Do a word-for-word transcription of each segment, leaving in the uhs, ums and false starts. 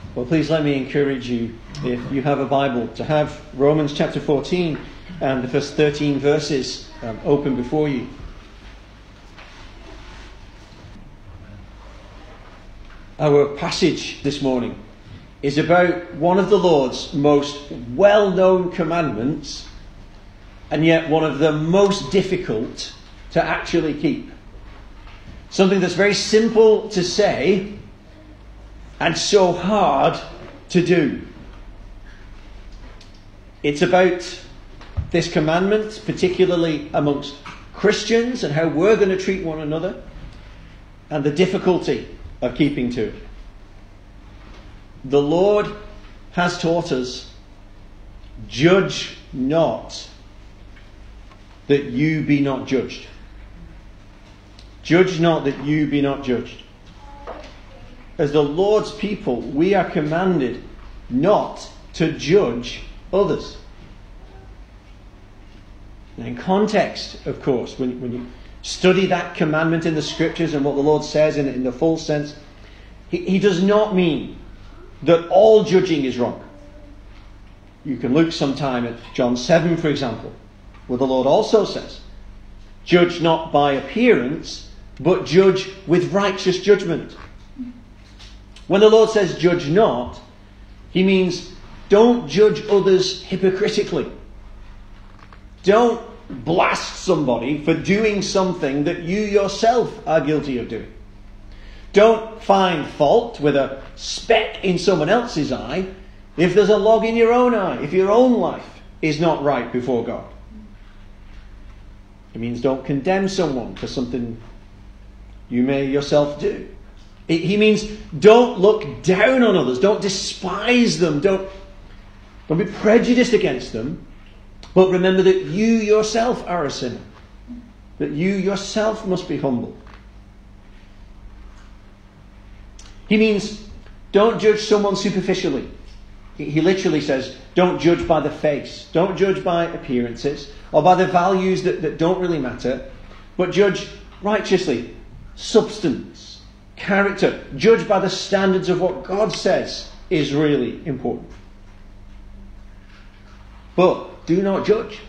Well, please let me encourage you, if you have a Bible, to have Romans chapter fourteen and the first thirteen verses um, open before you. Our passage this morning is about one of the Lord's most well-known commandments, and yet one of the most difficult to actually keep. Something that's very simple to say and so hard to do. It's about this commandment, particularly amongst Christians, and how we're going to treat one another, and the difficulty of keeping to it. The Lord has taught us, judge not, that you be not judged. Judge not, that you be not judged. As the Lord's people, we are commanded not to judge others. And in context, of course, when, when you study that commandment in the Scriptures and what the Lord says in, in the full sense, he, he does not mean that all judging is wrong. You can look sometime at John seven, for example, where the Lord also says, judge not by appearance, but judge with righteous judgment. When the Lord says judge not, he means don't judge others hypocritically. Don't blast somebody for doing something that you yourself are guilty of doing. Don't find fault with a speck in someone else's eye if there's a log in your own eye, if your own life is not right before God. It means don't condemn someone for something you may yourself do. It, he means don't look down on others, don't despise them, don't, don't be prejudiced against them, but remember that you yourself are a sinner, that you yourself must be humble. He means don't judge someone superficially. He literally says, don't judge by the face. Don't judge by appearances or by the values that, that don't really matter. But judge righteously. Substance. Character. Judge by the standards of what God says is really important. But do not judge.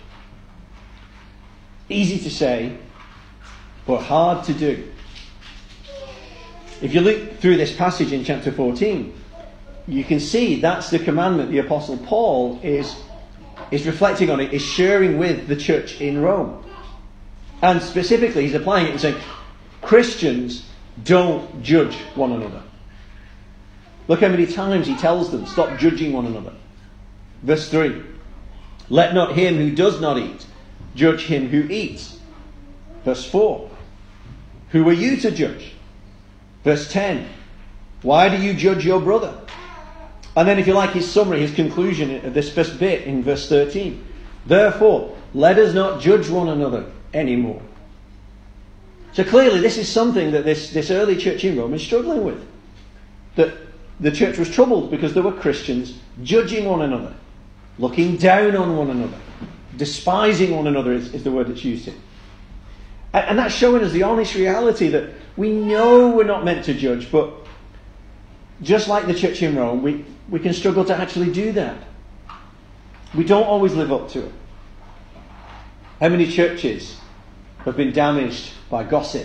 Easy to say, but hard to do. If you look through this passage in chapter fourteen, you can see that's the commandment the Apostle Paul is, is reflecting on it, is sharing with the church in Rome. And specifically, he's applying it and saying, Christians, don't judge one another. Look how many times he tells them, stop judging one another. Verse three, let not him who does not eat judge him who eats. Verse four, who are you to judge? Verse ten, why do you judge your brother? And then if you like his summary, his conclusion of this first bit in verse thirteen. Therefore, let us not judge one another anymore. So clearly this is something that this, this early church in Rome is struggling with. That the church was troubled because there were Christians judging one another, looking down on one another, despising one another is, is the word that's used here. And, and that's showing us the honest reality that we know we're not meant to judge, but just like the church in Rome, we, we can struggle to actually do that. We don't always live up to it. How many churches have been damaged by gossip?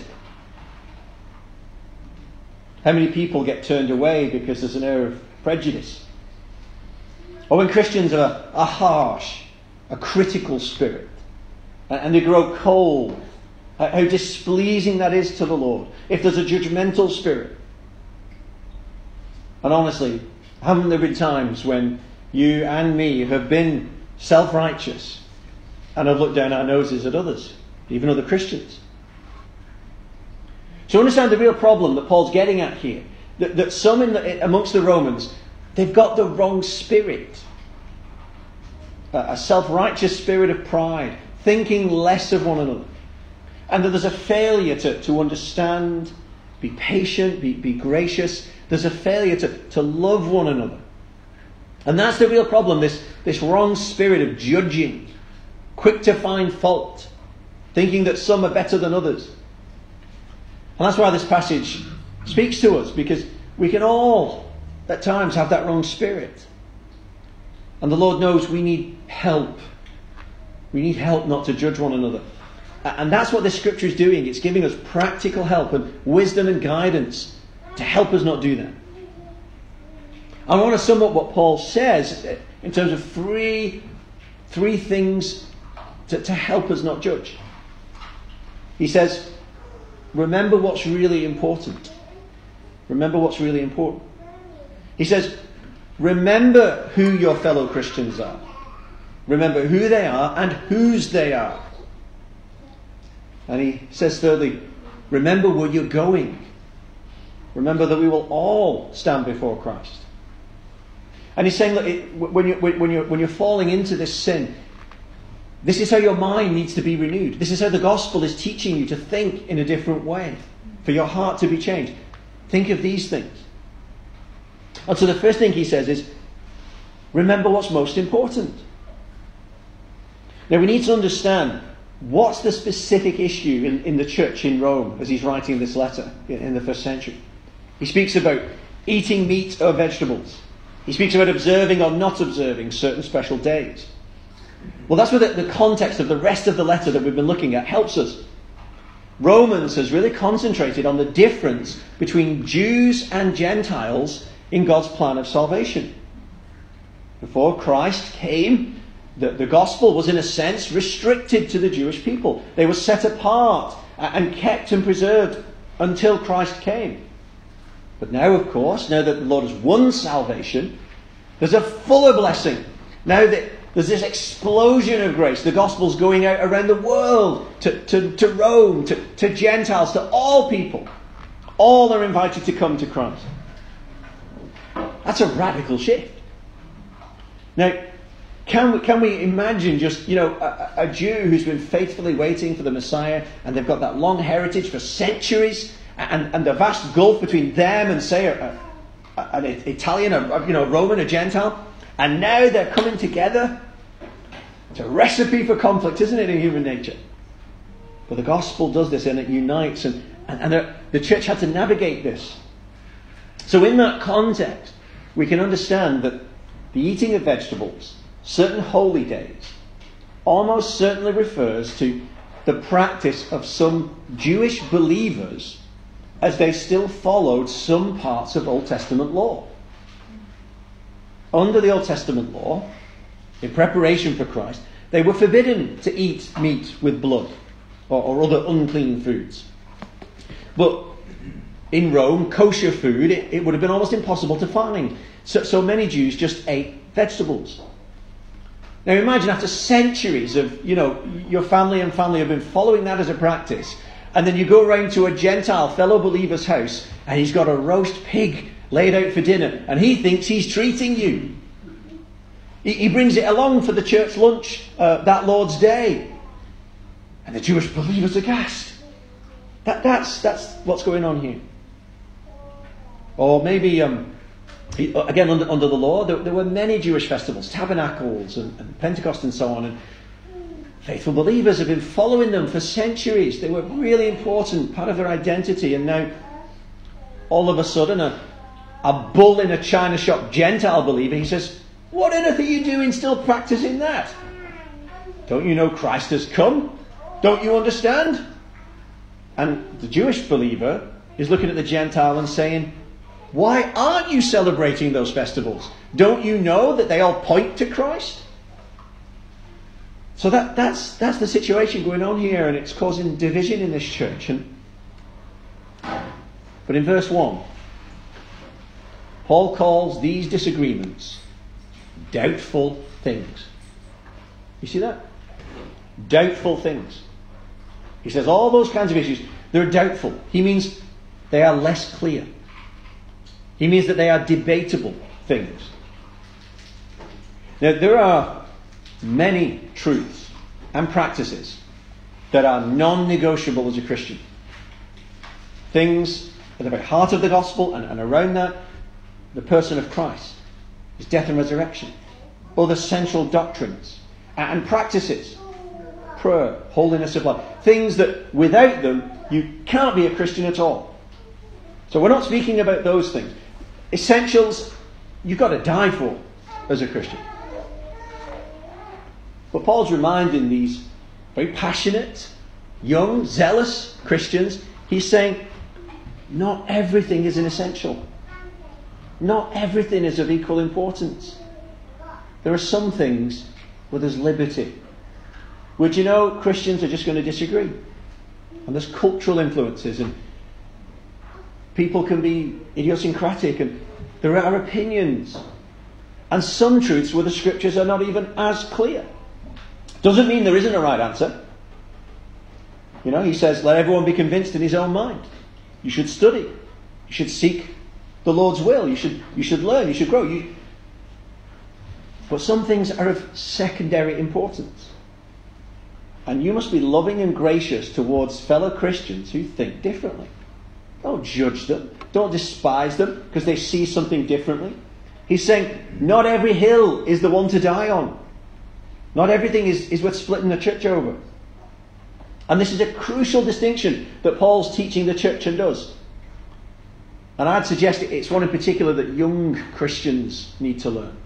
How many people get turned away because there's an air of prejudice? Or when Christians are, are harsh, a critical spirit, and they grow cold, how displeasing that is to the Lord. If there's a judgmental spirit. And honestly, haven't there been times when you and me have been self-righteous and have looked down our noses at others, even other Christians? So understand the real problem that Paul's getting at here. That, that some in the, amongst the Romans, they've got the wrong spirit. A, a self-righteous spirit of pride, thinking less of one another. And that there's a failure to, to understand, be patient, be, be gracious. There's a failure to, to love one another. And that's the real problem, this, this wrong spirit of judging, quick to find fault, thinking that some are better than others. And that's why this passage speaks to us, because we can all at times have that wrong spirit. And the Lord knows we need help. We need help not to judge one another. And that's what this scripture is doing. It's giving us practical help and wisdom and guidance to help us not do that. I want to sum up what Paul says in terms of three, three things to, to help us not judge. He says, remember what's really important. Remember what's really important. He says, remember who your fellow Christians are. Remember who they are and whose they are. And he says thirdly, remember where you're going. Remember that we will all stand before Christ. And he's saying, look, it, when, you, when, you're, when you're falling into this sin, this is how your mind needs to be renewed. This is how the gospel is teaching you to think in a different way, for your heart to be changed. Think of these things. And so the first thing he says is, remember what's most important. Now we need to understand what's the specific issue in, in the church in Rome as he's writing this letter in, in the first century. He speaks about eating meat or vegetables. He speaks about observing or not observing certain special days. Well, that's where the, the context of the rest of the letter that we've been looking at helps us. Romans has really concentrated on the difference between Jews and Gentiles in God's plan of salvation. Before Christ came, the, the gospel was in a sense restricted to the Jewish people. They were set apart and kept and preserved until Christ came. But now, of course, now that the Lord has won salvation, there's a fuller blessing. Now that there's this explosion of grace, the gospel's going out around the world, to, to, to Rome, to, to Gentiles, to all people. All are invited to come to Christ. That's a radical shift. Now, can we, can we imagine just, you know, a, a Jew who's been faithfully waiting for the Messiah, and they've got that long heritage for centuries, and, and the vast gulf between them and, say, a, a, an Italian, a, you know, Roman, a Gentile, and now they're coming together. It's a recipe for conflict, isn't it, in human nature? But the gospel does this, and it unites, and, and, and the church had to navigate this. So in that context, we can understand that the eating of vegetables, certain holy days, almost certainly refers to the practice of some Jewish believers as they still followed some parts of Old Testament law. Under the Old Testament law, in preparation for Christ, they were forbidden to eat meat with blood or, or other unclean foods. But in Rome, kosher food, it, it would have been almost impossible to find. So, so many Jews just ate vegetables. Now imagine after centuries of, you know, your family and family have been following that as a practice, and then you go around to a Gentile fellow believer's house and he's got a roast pig laid out for dinner and he thinks he's treating you. He, he brings it along for the church lunch uh, that Lord's Day. And the Jewish believers are aghast. That, that's, that's what's going on here. Or maybe, um, again, under, under the law, there, there were many Jewish festivals, tabernacles and, and Pentecost and so on. And faithful believers have been following them for centuries. They were really important, part of their identity. And now, all of a sudden, a, a bull in a china shop Gentile believer, he says, what on earth are you doing still practicing that? Don't you know Christ has come? Don't you understand? And the Jewish believer is looking at the Gentile and saying, why aren't you celebrating those festivals? Don't you know that they all point to Christ? So that, that's, that's the situation going on here, and it's causing division in this church. And, but in verse one, Paul calls these disagreements doubtful things. You see that? Doubtful things. He says all those kinds of issues, they're doubtful. He means they are less clear. He means that they are debatable things. Now, there are many truths and practices that are non-negotiable as a Christian. Things that are at the heart of the gospel, and, and around that, the person of Christ, his death and resurrection, other central doctrines and, and practices, prayer, holiness of life, things that without them you can't be a Christian at all. So we're not speaking about those things. Essentials you've got to die for as a Christian. But Paul's reminding these very passionate, young, zealous Christians, he's saying, not everything is an essential. Not everything is of equal importance. There are some things where there's liberty. Would you know, Christians are just going to disagree. And there's cultural influences, and people can be idiosyncratic, and there are opinions. And some truths where the scriptures are not even as clear. Doesn't mean there isn't a right answer. You know, he says, let everyone be convinced in his own mind. You should study. You should seek the Lord's will. You should, you should learn. You should grow. You... But some things are of secondary importance. And you must be loving and gracious towards fellow Christians who think differently. Don't judge them. Don't despise them because they see something differently. He's saying, not every hill is the one to die on. Not everything is, is worth splitting the church over. And this is a crucial distinction that Paul's teaching the church and does. And I'd suggest it's one in particular that young Christians need to learn.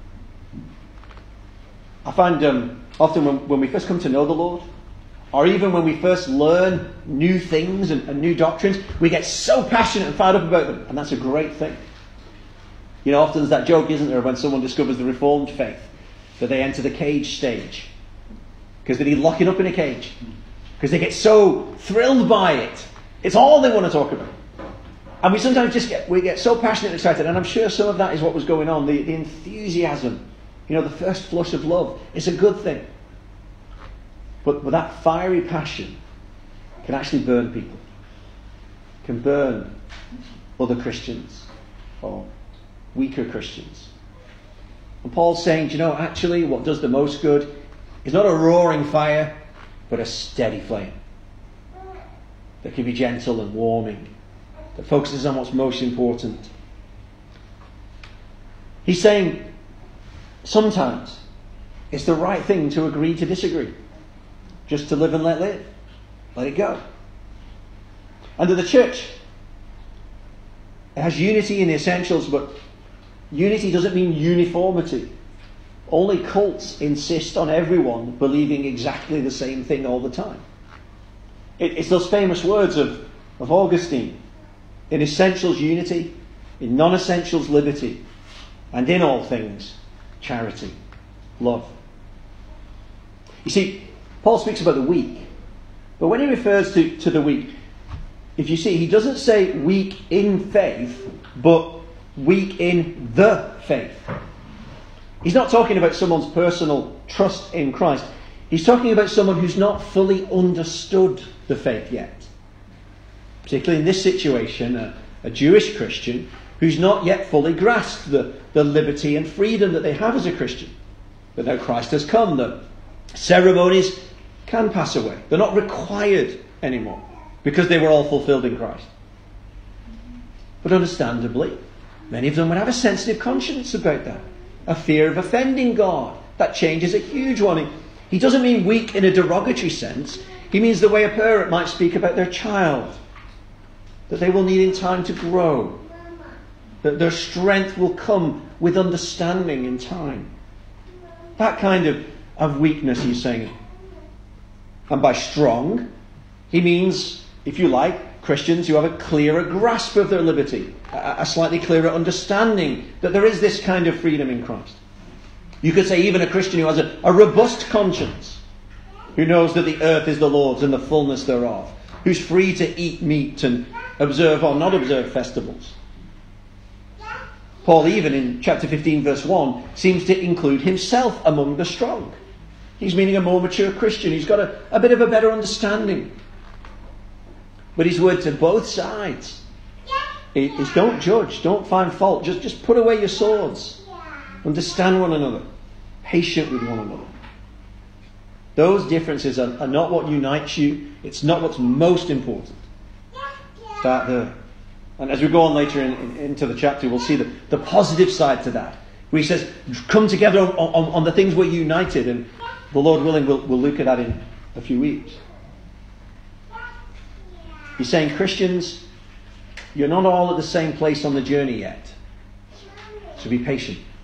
I find um, often when, when we first come to know the Lord, or even when we first learn new things and, and new doctrines, we get so passionate and fired up about them. And that's a great thing. You know, often there's that joke, isn't there, when someone discovers the Reformed faith, that they enter the cage stage. Because they need locking up in a cage. Because they get so thrilled by it. It's all they want to talk about. And we sometimes just get, we get so passionate and excited. And I'm sure some of that is what was going on. The, the enthusiasm, you know, the first flush of love is a good thing. But, but that fiery passion can actually burn people. Can burn other Christians or weaker Christians. And Paul's saying, do you know, actually what does the most good is not a roaring fire, but a steady flame that can be gentle and warming, that focuses on what's most important. He's saying sometimes it's the right thing to agree to disagree. Just to live and let live. Let it go. Under the church, it has unity in the essentials, but unity doesn't mean uniformity. Only cults insist on everyone believing exactly the same thing all the time. It, it's those famous words of, of Augustine. In essentials, unity. In non-essentials, liberty. And in all things, charity. Love. You see, Paul speaks about the weak. But when he refers to, to the weak, if you see, he doesn't say weak in faith, but weak in the faith. He's not talking about someone's personal trust in Christ. He's talking about someone who's not fully understood the faith yet. Particularly in this situation, a, a Jewish Christian who's not yet fully grasped the, the liberty and freedom that they have as a Christian. But now Christ has come, the ceremonies can pass away. They're not required anymore because they were all fulfilled in Christ. But understandably, many of them would have a sensitive conscience about that. A fear of offending God. That change is a huge one. He doesn't mean weak in a derogatory sense. He means the way a parent might speak about their child. That they will need in time to grow. That their strength will come with understanding in time. That kind of, of weakness, he's saying. And by strong, he means, if you like, Christians who have a clearer grasp of their liberty, a, a slightly clearer understanding that there is this kind of freedom in Christ. You could say even a Christian who has a, a robust conscience, who knows that the earth is the Lord's and the fullness thereof, who's free to eat meat and observe or not observe festivals. Paul, even in chapter fifteen, verse one, seems to include himself among the strong. He's meaning a more mature Christian. He's got a, a bit of a better understanding. But his word to both sides is don't judge, don't find fault. Just, just put away your swords. Understand one another. Patient with one another. Those differences are, are not what unites you. It's not what's most important. Start there. And as we go on later in, in, into the chapter, we'll see the, the positive side to that. Where he says, come together on, on, on the things we're united. And the Lord willing, we'll, we'll look at that in a few weeks. He's saying, Christians, you're not all at the same place on the journey yet. So be patient.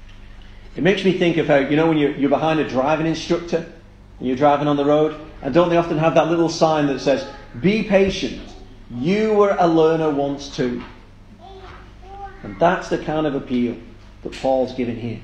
It makes me think of how, you know, when you're, you're behind a driving instructor and you're driving on the road, and don't they often have that little sign that says, be patient, you were a learner once too. And that's the kind of appeal that Paul's giving here.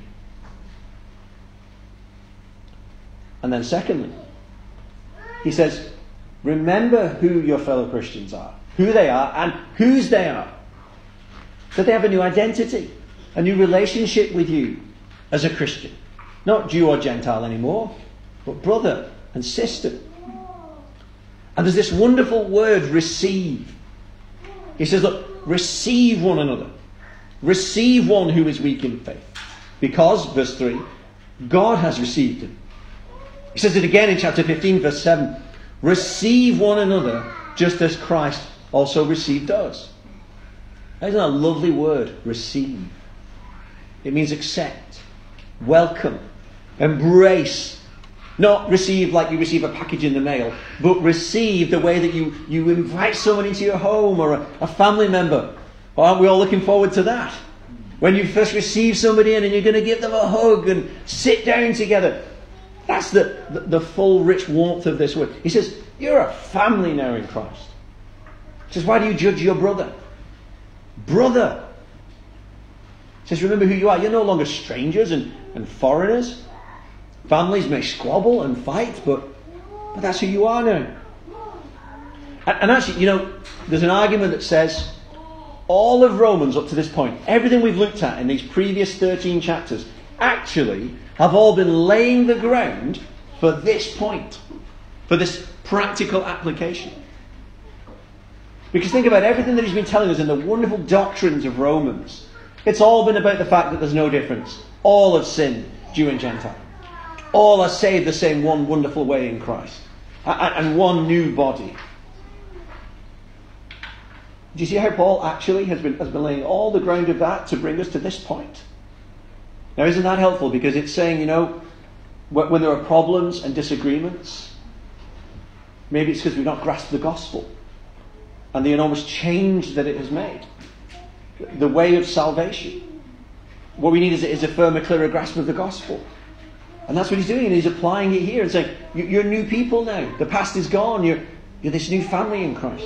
And then secondly, he says, remember who your fellow Christians are, who they are and whose they are. That they have a new identity, a new relationship with you as a Christian. Not Jew or Gentile anymore, but brother and sister. And there's this wonderful word, receive. He says, look, receive one another. Receive one who is weak in faith. Because, verse three, God has received him. He says it again in chapter fifteen, verse seven. Receive one another just as Christ also received us. Isn't that a lovely word? Receive. It means accept, welcome, embrace. Not receive like you receive a package in the mail, but receive the way that you, you invite someone into your home or a, a family member. Aren't we all looking forward to that? When you first receive somebody in and you're going to give them a hug and sit down together. That's the, the, the full rich warmth of this word. He says, you're a family now in Christ. He says, why do you judge your brother? Brother. He says, remember who you are. You're no longer strangers and, and foreigners. Families may squabble and fight, but, but that's who you are now. And, and actually, you know, there's an argument that says all of Romans up to this point, everything we've looked at in these previous thirteen chapters, actually have all been laying the ground for this point, for this practical application. Because think about everything that he's been telling us in the wonderful doctrines of Romans. It's all been about the fact that there's no difference. All have sinned, Jew and Gentile. All are saved the same one wonderful way in Christ. And one new body. Do you see how Paul actually has been, has been laying all the ground of that to bring us to this point? Now, isn't that helpful? Because it's saying, you know, when there are problems and disagreements, maybe it's because we've not grasped the gospel and the enormous change that it has made. The way of salvation. What we need is, is a firmer, clearer grasp of the gospel. And that's what he's doing, and he's applying it here and saying, you're new people now. The past is gone. You're, you're this new family in Christ.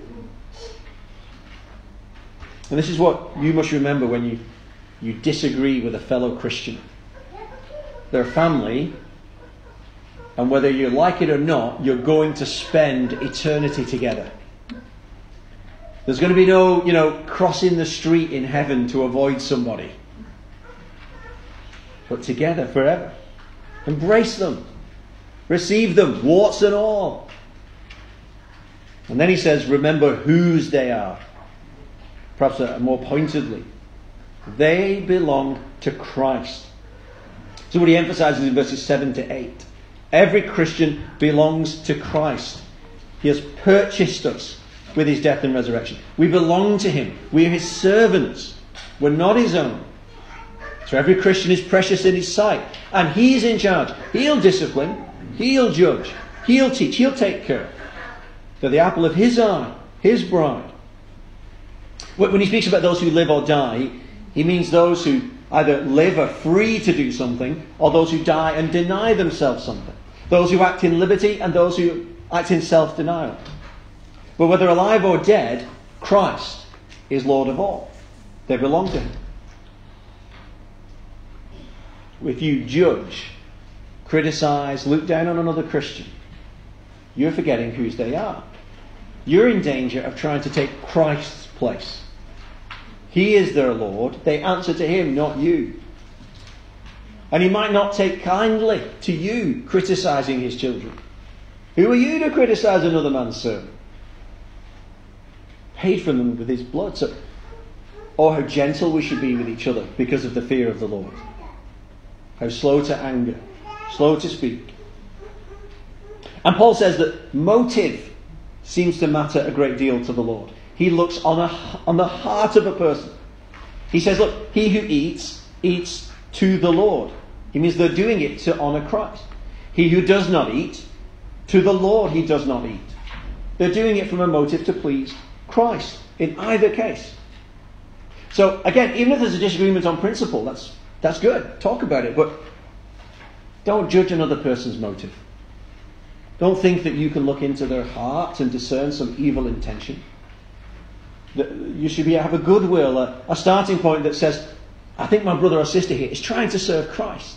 And this is what you must remember when you, you disagree with a fellow Christian. They're family, and whether you like it or not, you're going to spend eternity together. There's going to be no, you know, crossing the street in heaven to avoid somebody. But together forever. Embrace them. Receive them, warts and all. And then he says, remember whose they are. Perhaps uh, more pointedly. They belong to Christ. So what he emphasizes in verses seven to eight. Every Christian belongs to Christ. He has purchased us with his death and resurrection. We belong to him. We are his servants. We're not his own. So every Christian is precious in his sight. And he's in charge. He'll discipline. He'll judge. He'll teach. He'll take care. They're the apple of his eye. His bride. When he speaks about those who live or die, he means those who either live are free to do something, or those who die and deny themselves something. Those who act in liberty and those who act in self-denial. But whether alive or dead, Christ is Lord of all. They belong to him. If you judge, criticize, look down on another Christian, you're forgetting whose they are. You're in danger of trying to take Christ's place. He is their Lord. They answer to him, not you. And he might not take kindly to you criticizing his children. Who are you to criticize another man's servant? Paid for them with his blood. So, or how gentle we should be with each other because of the fear of the Lord. How slow to anger, slow to speak. And Paul says that motive seems to matter a great deal to the Lord. He looks on, a, on the heart of a person. He says, look, he who eats, eats to the Lord. He means they're doing it to honour Christ. He who does not eat, to the Lord he does not eat. They're doing it from a motive to please Christ in either case. So again, even if there's a disagreement on principle, that's That's good. Talk about it. But don't judge another person's motive. Don't think that you can look into their heart and discern some evil intention. You should be, have a goodwill, a, a starting point that says, I think my brother or sister here is trying to serve Christ.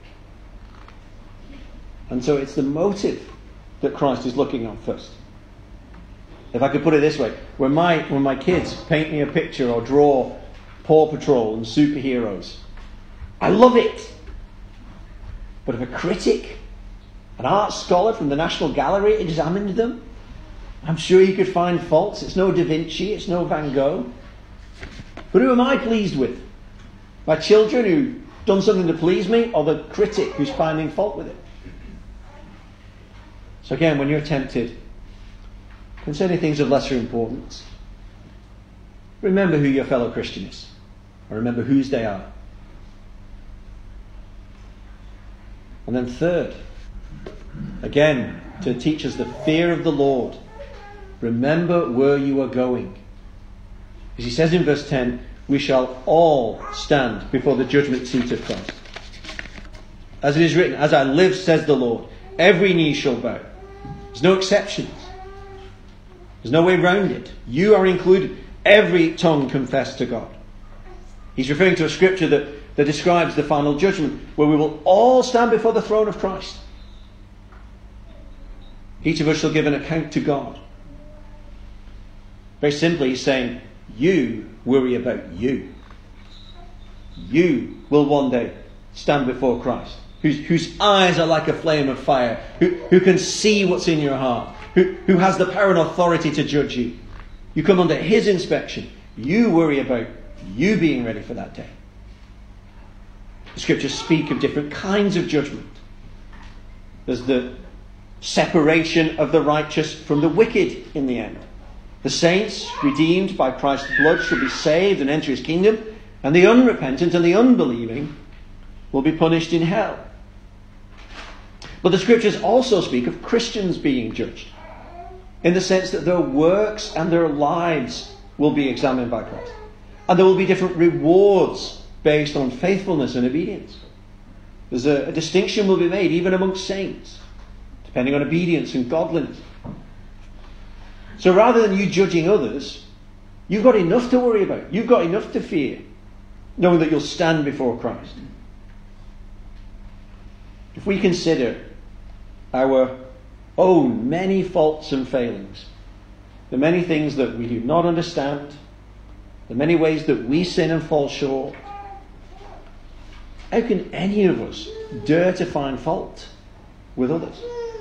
And so it's the motive that Christ is looking on first. If I could put it this way, when my when my kids paint me a picture or draw Paw Patrol and superheroes, I love it. But if a critic, an art scholar from the National Gallery examined them, I'm sure he could find faults. It's no Da Vinci, it's no Van Gogh. But who am I pleased with? My children who've done something to please me, or the critic who's finding fault with it? So again, when you're tempted concerning things of lesser importance, remember who your fellow Christian is, or remember whose they are. And then third, again, to teach us the fear of the Lord, remember where you are going. As he says in verse ten, we shall all stand before the judgment seat of Christ. As it is written, as I live, says the Lord, every knee shall bow. There's no exceptions. There's no way around it. You are included. Every tongue confess to God. He's referring to a scripture that, that describes the final judgment, where we will all stand before the throne of Christ. Each of us shall give an account to God. Very simply, he's saying, you worry about you. You will one day stand before Christ, whose, whose eyes are like a flame of fire, who, who can see what's in your heart, who, who has the power and authority to judge you. You come under his inspection. You worry about you being ready for that day. The scriptures speak of different kinds of judgment. There's the separation of the righteous from the wicked in the end. The saints, redeemed by Christ's blood, shall be saved and enter his kingdom, and the unrepentant and the unbelieving will be punished in hell. But the scriptures also speak of Christians being judged, in the sense that their works and their lives will be examined by Christ. And there will be different rewards based on faithfulness and obedience. There's a, a distinction will be made even amongst saints, depending on obedience and godliness. So rather than you judging others, you've got enough to worry about. You've got enough to fear, knowing that you'll stand before Christ. If we consider our own many faults and failings, the many things that we do not understand, the many ways that we sin and fall short, how can any of us dare to find fault with others?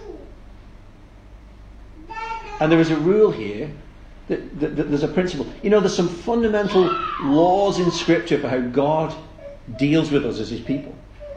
And there is a rule here, that, that, that there's a principle. You know, there's some fundamental laws in Scripture for how God deals with us as his people.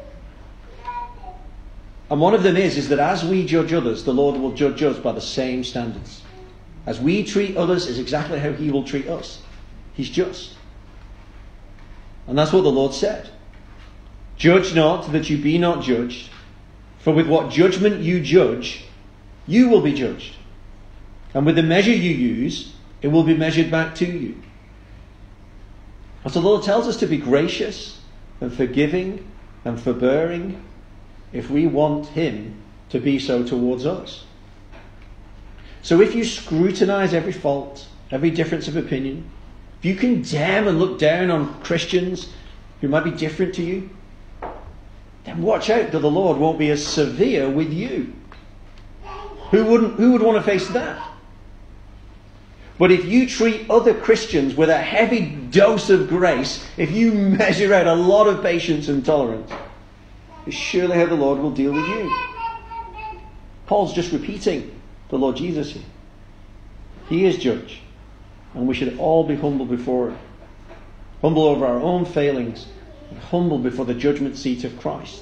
And one of them is, is that as we judge others, the Lord will judge us by the same standards. As we treat others is exactly how he will treat us. He's just. And that's what the Lord said. Judge not that you be not judged, for with what judgment you judge, you will be judged. And with the measure you use, it will be measured back to you. And so the Lord tells us to be gracious and forgiving and forbearing if we want him to be so towards us. So if you scrutinize every fault, every difference of opinion, if you condemn and look down on Christians who might be different to you, then watch out that the Lord won't be as severe with you. Who wouldn't, who would want to face that? But if you treat other Christians with a heavy dose of grace, if you measure out a lot of patience and tolerance, it's surely how the Lord will deal with you. Paul's just repeating the Lord Jesus here. He is judge, and we should all be humble before him. Humble over our own failings, and humble before the judgment seat of Christ.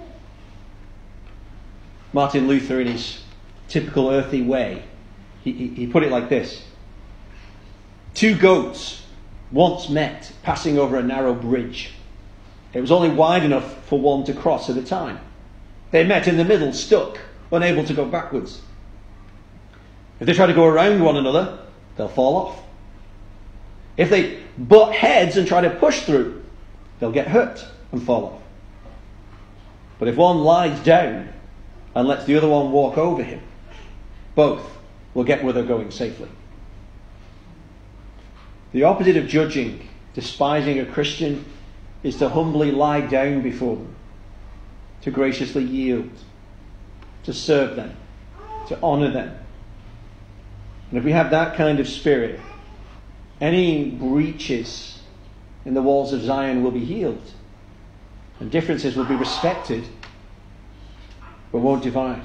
Martin Luther, in his typical earthy way, he, he, he put it like this. Two goats once met passing over a narrow bridge. It was only wide enough for one to cross at a time. They met in the middle, stuck, unable to go backwards. If they try to go around one another, they'll fall off. If they butt heads and try to push through, they'll get hurt and follow. But if one lies down and lets the other one walk over him, both will get where they're going safely. The opposite of judging, despising a Christian, is to humbly lie down before them, to graciously yield, to serve them, to honour them. And if we have that kind of spirit, any breaches in the walls of Zion will be healed, and differences will be respected, but won't divide.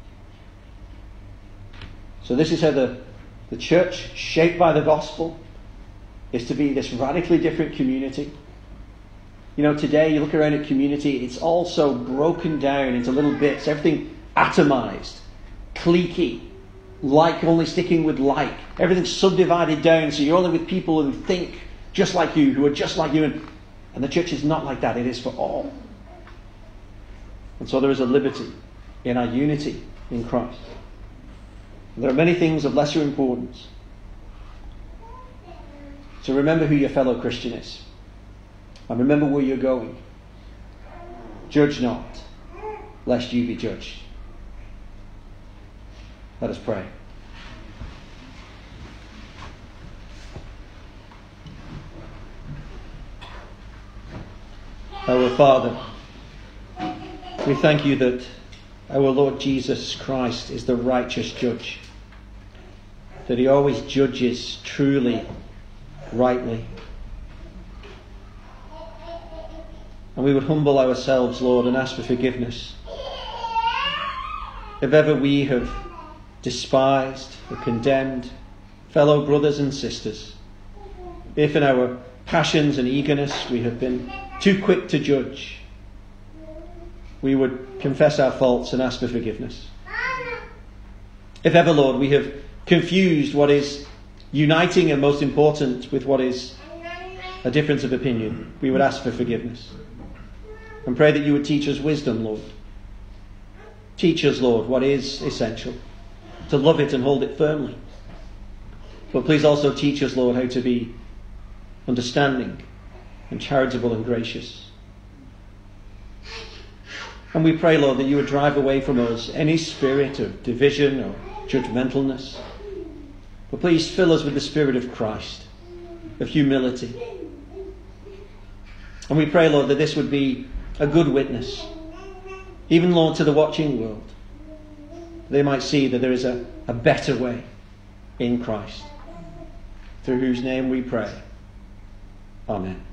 So this is how the, the church, shaped by the gospel, is to be this radically different community. You know, today you look around at community, it's all so broken down into little bits, everything atomized, cliquey, like only sticking with like. Everything's subdivided down, so you're only with people who think just like you, who are just like you. And, and the church is not like that. It is for all. And so there is a liberty in our unity in Christ. And there are many things of lesser importance. So remember who your fellow Christian is. And remember where you're going. Judge not, lest you be judged. Let us pray. Our Father, we thank you that our Lord Jesus Christ is the righteous judge, that he always judges truly, rightly. And we would humble ourselves, Lord, and ask for forgiveness. If ever we have despised or condemned fellow brothers and sisters, if in our passions and eagerness we have been too quick to judge, we would confess our faults and ask for forgiveness. If ever, Lord, we have confused what is uniting and most important with what is a difference of opinion, we would ask for forgiveness. And pray that you would teach us wisdom, Lord. Teach us, Lord, what is essential, to love it and hold it firmly. But please also teach us, Lord, how to be understanding and charitable and gracious. And we pray, Lord, that you would drive away from us any spirit of division or judgmentalness. But please fill us with the Spirit of Christ, of humility. And we pray, Lord, that this would be a good witness, even, Lord, to the watching world. They might see that there is a, a better way in Christ, through whose name we pray. Amen.